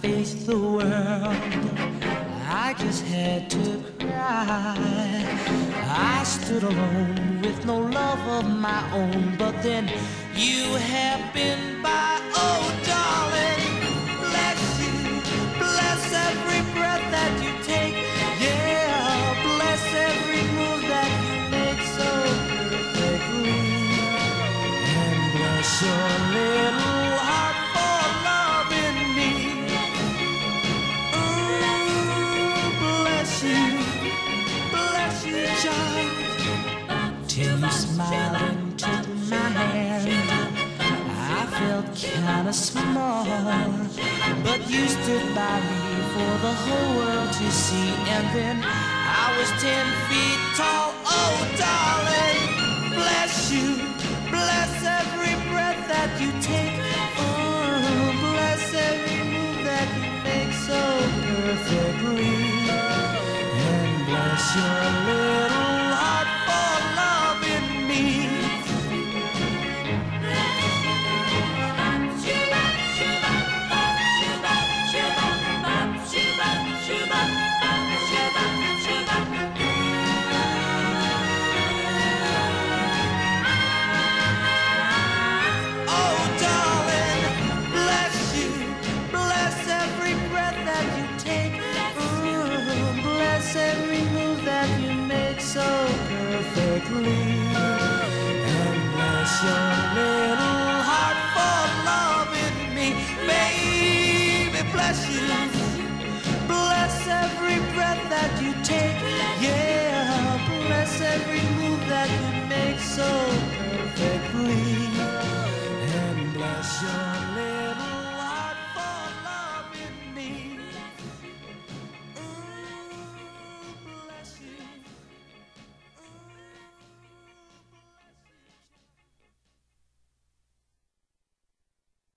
faced the world, I just had to cry. I stood alone with no love of my own, but then you happened by. Oh, darling, bless you, bless every breath that you take. Yeah, bless every move that you make so perfectly. And bless your little heart for loving me. Bless you, child. Till you smiled and took my hand. I felt kinda small, but you stood by me for the whole world to see. And then I was 10 feet tall. Oh, darling, bless you, bless every breath that you take. Oh, bless every move that you make so perfectly. And bless your